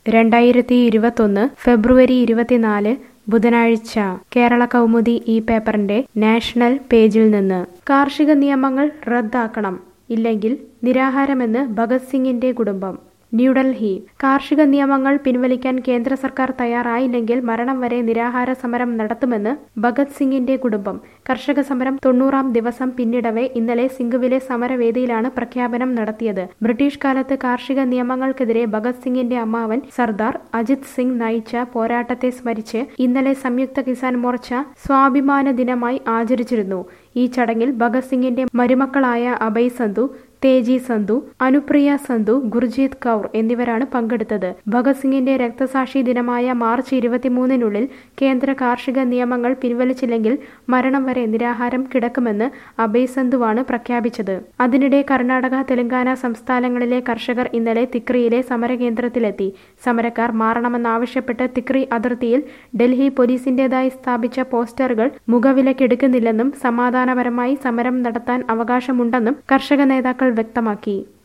2021 ഫെബ്രുവരി 24 ബുധനാഴ്ച കേരള കൗമുദി ഈ പേപ്പറിന്റെ നാഷണൽ പേജിൽ നിന്ന് കാർഷിക നിയമങ്ങൾ റദ്ദാക്കണം ഇല്ലെങ്കിൽ നിരാഹാരമെന്ന് ഭഗത് സിംഗിന്റെ കുടുംബം. ന്യൂഡൽഹി കാർഷിക നിയമങ്ങൾ പിൻവലിക്കാൻ കേന്ദ്ര സർക്കാർ തയ്യാറായില്ലെങ്കിൽ മരണം വരെ നിരാഹാര സമരം നടത്തുമെന്ന് ഭഗത് സിംഗിന്റെ കുടുംബം. കർഷക സമരം 90-ാം ദിവസം പിന്നിടവേ ഇന്നലെ സിംഗുവിലെ സമരവേദിയിലാണ് പ്രഖ്യാപനം നടത്തിയത്. ബ്രിട്ടീഷ് കാലത്ത് കാർഷിക നിയമങ്ങൾക്കെതിരെ ഭഗത് സിംഗിന്റെ അമ്മാവൻ സർദാർ അജിത് സിംഗ് നയിച്ച പോരാട്ടത്തെ സ്മരിച്ച് ഇന്നലെ സംയുക്ത കിസാൻ മോർച്ച സ്വാഭിമാന ദിനമായി ആചരിച്ചിരുന്നു. ഈ ചടങ്ങിൽ ഭഗത് സിംഗിന്റെ മരുമക്കളായ അഭയ് സന്ധു, തേജി സന്ധു, അനുപ്രിയ സന്ധു, ഗുർജീത് കൗർ എന്നിവരാണ് പങ്കെടുത്തത്. ഭഗത് സിംഗിന്റെ രക്തസാക്ഷി ദിനമായ മാർച്ച് 23-നുള്ളിൽ കേന്ദ്ര കാർഷിക നിയമങ്ങൾ പിൻവലിച്ചില്ലെങ്കിൽ മരണം വരെ നിരാഹാരം കിടക്കുമെന്ന് അഭയ് സന്ധുവാണ് പ്രഖ്യാപിച്ചത്. അതിനിടെ കർണാടക, തെലങ്കാന സംസ്ഥാനങ്ങളിലെ കർഷകർ ഇന്നലെ തിക്രിയിലെ സമരകേന്ദ്രത്തിലെത്തി. സമരക്കാർ മാറണമെന്നാവശ്യപ്പെട്ട് തിക്രി അതിർത്തിയിൽ ഡൽഹി പോലീസിന്റേതായി സ്ഥാപിച്ച പോസ്റ്ററുകൾ മുഖവിലക്കെടുക്കുന്നില്ലെന്നും സമാധാനപരമായി സമരം നടത്താൻ അവകാശമുണ്ടെന്നും കർഷക നേതാക്കൾ വ്യക്തമാക്കി.